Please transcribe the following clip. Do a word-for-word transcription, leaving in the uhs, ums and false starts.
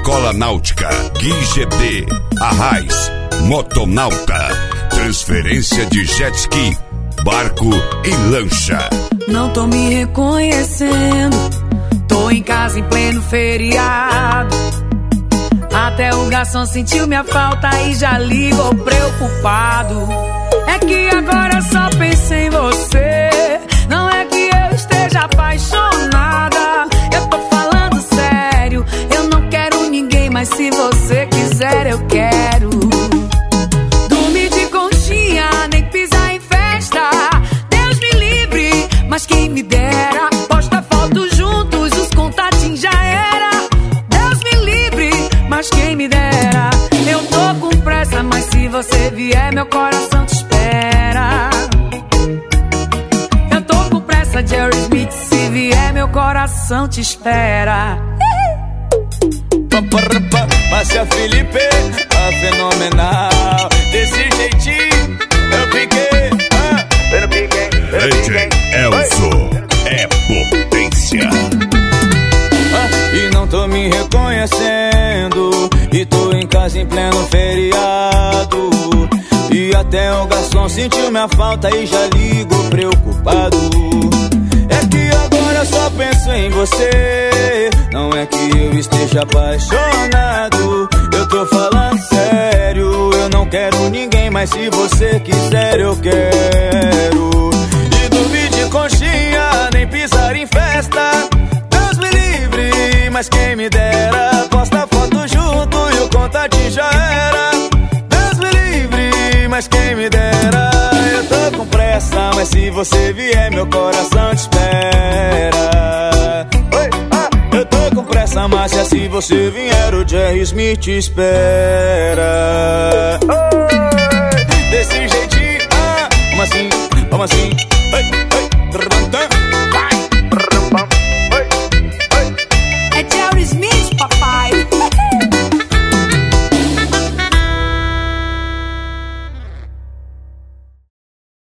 Escola Náutica, Gui G T, Arraiz, Motonauta, transferência de jet ski, barco e lancha. Não tô me reconhecendo, tô em casa em pleno feriado. Até o garçom sentiu minha falta e já ligou preocupado. É que agora só penso em você, não é que eu esteja apaixonada. Eu tô falando sério, eu não quero ninguém, mas se você quiser eu quero. Dormir de conchinha, nem pisar em festa, Deus me livre, mas quem me dera. Posta foto juntos, os contatinhos já era. Deus me livre, mas quem me dera. Eu tô com pressa, mas se você vier meu coração te espera. Eu tô com pressa, Jerry Smith, se vier meu coração te espera. Márcia Felipe, a fenomenal. Desse jeitinho eu piquei, ah, eu piquei, eu piquei. D J Elzo é potência. Ah, e não tô me reconhecendo, e tô em casa em pleno feriado. E até o garçom sentiu minha falta e já ligou preocupado. É que agora eu só penso em você, não é que eu esteja apaixonado. Eu tô falando sério, eu não quero ninguém, mas se você quiser eu quero. E dormir de conchinha, nem pisar em festa, Deus me livre, mas quem me dera. Posta foto junto e o contatinho já era. Deus me livre, mas quem me dera. Eu tô com pressa, mas se você vier meu coração te espera. Oi, ah, eu tô com pressa, Márcia, se você vier o Jerry Smith te espera. Oi, desse jeitinho, ah, como assim, como assim, oi.